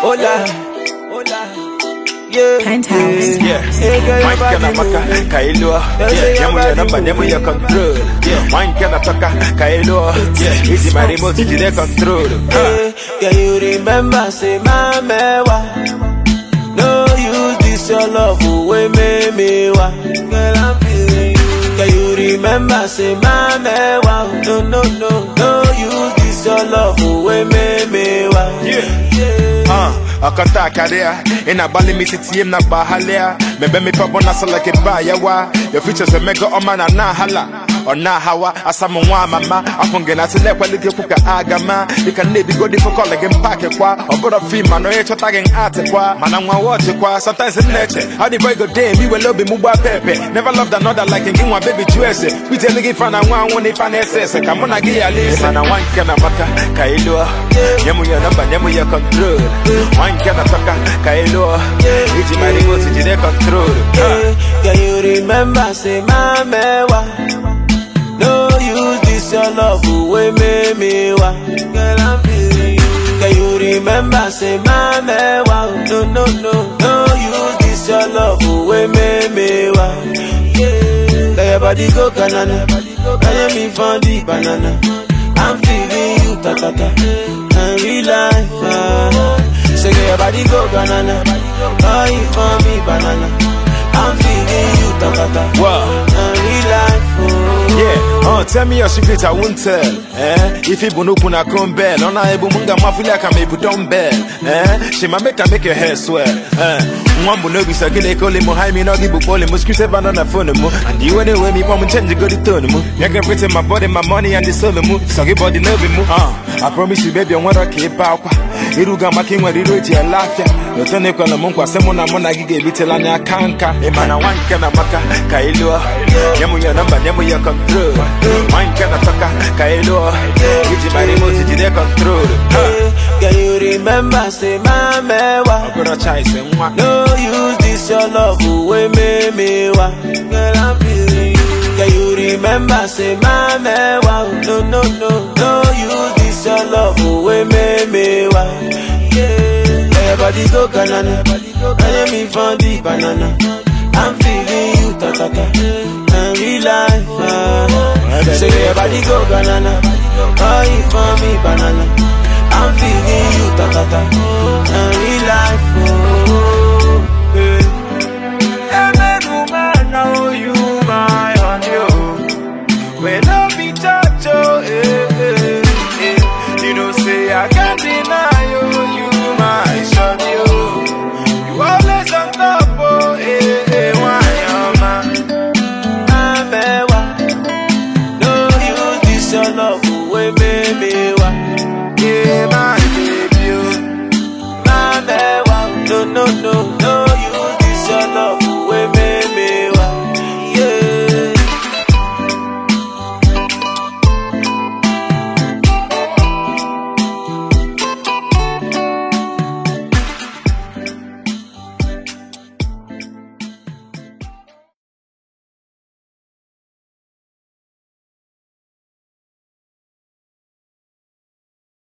Penthouse. Wine kana maka kailo. Nyamu ya namba nyamu ya control. Wine kana toka kailo. Easy my remote to the control. Can you remember say my mewa? No use this your love away me wa. Girl I'm feeling you. Can you remember say my mewa? No use this your love away me wa. Akata karia ina bali mititi na bahalia mebe mi pabo na sala ke ba yawa your features a mega omana na hala ona hawa asamu nwa mama afunge na sele quality kuka agama you can never go the for again pack kwa obodo film no e chota gen art kwa mana nwa watch kwa sometimes in nature how the boy go day we will love mu ba pepe never loved another like in one baby choice we tell nigga fan nwa won if an ss come on give ya listen na one kana maka kailo nyamu ya namba nyamu ya control one kana toka kailo easy my remote to the control. Can you remember say my mewa? No use this your love away me wa. Girl I'm feeling you. Can you remember say my mewa? No use this your love away me wa. Let your body go banana. Can you me for the banana? I'm feeling you ta ta ta. And real life. Say get your body go banana. Oh you for me banana. I'm feeling you ta ta ta. Wow. And real life. Tell me your secret, I won't tell. If you bunu puna kumbel, on a ebu munga mafula can make dumbbell. She ma make your hair swell. One bunobi sagile kole mo hai mi no gibu pole mo screw on the phone mo. And you anyway me want change go the tone mo. You can pretend my body, my money and the soul mo. So give body love mo. I promise you baby I want to keep out. Iruga making when you reach your life. No tone ko na mungu asemo na mona gige bitela nya kanka. E mana wan kana maka kailo. Nyamu ya namba nyamu ya control. Wine kana toka kailo. Easy my remote to the control. Can you remember say my mewa? Gonna try say mwa. No use this your love away me wa. Girl I'm feeling you. Can you remember say my mewa? No use this your love away me wa. Let your body go banana. Can you me for the banana? I'm feeling you ta ta ta. And real life. Say your body go banana. Oh you for me banana. I'm feeling you ta ta ta.